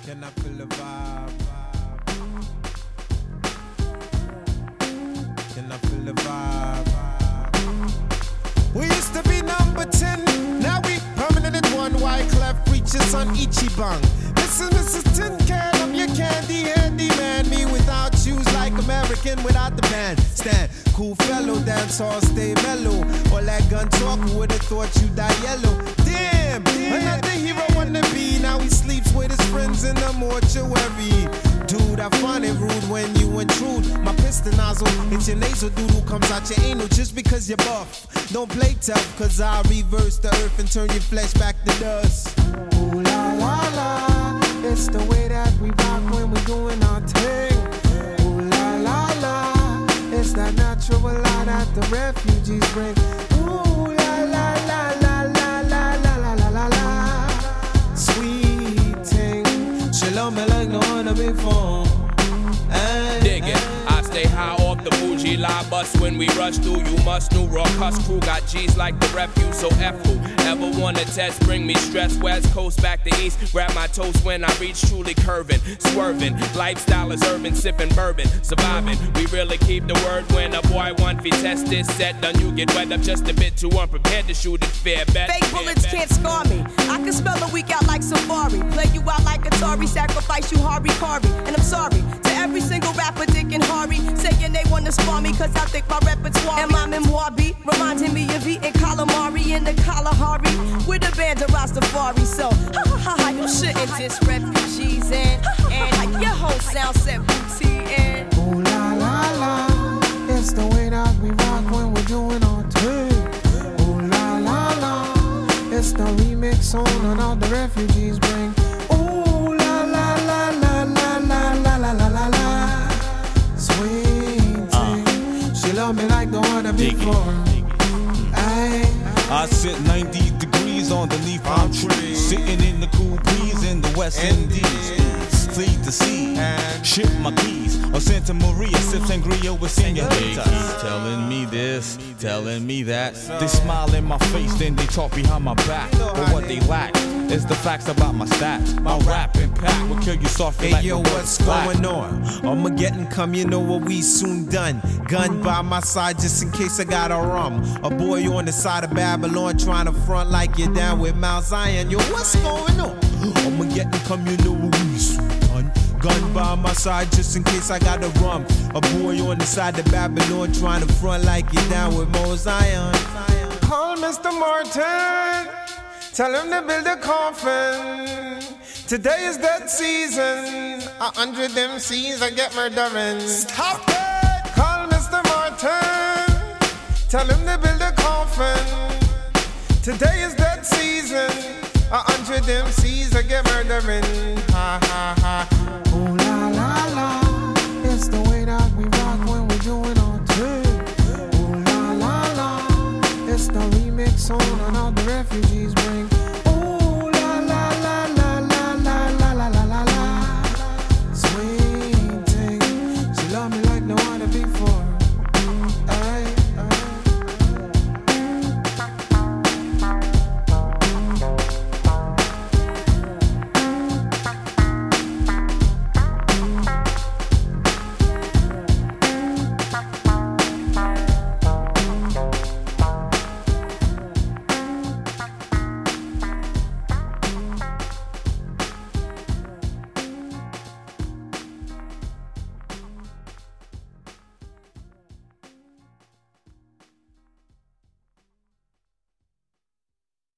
Can I feel the vibe? Can I feel the vibe? We used to be number 10, now we permanent at 1. Wyclef reaches on Ichiban. This is Mrs. Tin Can, I'm your candy handy man. Me without shoes like American without the band. Stand, cool fellow, dance hall, stay mellow. All that gun talk, would've thought you die yellow. Damn, another hero wanna be. Now he sleeps with his friends in the mortuary. Dude, I find it rude when you intrude. My piston nozzle, it's your nasal doodle comes out your anal just because you're buff. Don't play tough, cause I'll reverse the earth and turn your flesh back to dust. Ooh la la la, it's the way that we rock when we're doing our thing. Ooh la la la, it's that natural light that the refugees bring. Ooh la la la la la la la la la la. Sweet thing, she love me like no other before. Dig it, I stay high off the bougie lie bus when we rush through. You must know raw cuss crew got G's like the refuse. So F who ever wanna test, bring me stress. West coast back to east, grab my toast when I reach truly curving, swerving. Lifestyle is urban, sipping bourbon, surviving. We really keep the word when a boy want to test this set. Done you get wet up just a bit too unprepared to shoot it fair bet. Fake bullets can't scar me. I can spell a week out like Safari. Play you out like Atari, sacrifice you Harry. And I'm sorry to every single rapper, Dick and Harry, saying they wanna spar me cause I think my repertoire and my memoir beat reminding me of eating calamari in the Kalahari with a band of Rastafari. So, ha ha ha ha, you shouldn't diss refugees and your whole sound set booty and. Ooh la la la, it's the way that we rock when we're doing our thing. Ooh la la la, it's the remix on all the refugees bring. Ooh la la la la la la la la la la la. Sweet thing, she love me like no other before. I sit 90 degrees underneath palm trees, sitting in the cool breeze in the West Indies. Fleet the sea, ship my keys, or Santa Maria, sip sangria with senoritas. Telling me this, telling me that. They smile in my face, then they talk behind my back. But what they lack is the facts about my stats. My rap impact will kill you softly. Hey like yo, what's going on? Armageddon come, you know what we soon done. Gun by my side just in case I got a rum. A boy on the side of Babylon trying to front like you're down with Mount Zion. Yo, what's going on? Armageddon come, you know what we soon done. Gun by my side just in case I got a rum. A boy on the side of Babylon trying to front like you're down with Mount Zion. Call Mr. Martin, tell him to build a coffin. Today is that season. 100 MCs I get murdering. Stop it! Call Mr. Martin, tell him to build a coffin. Today is that season. 100 MCs I get murdering. Ha ha ha.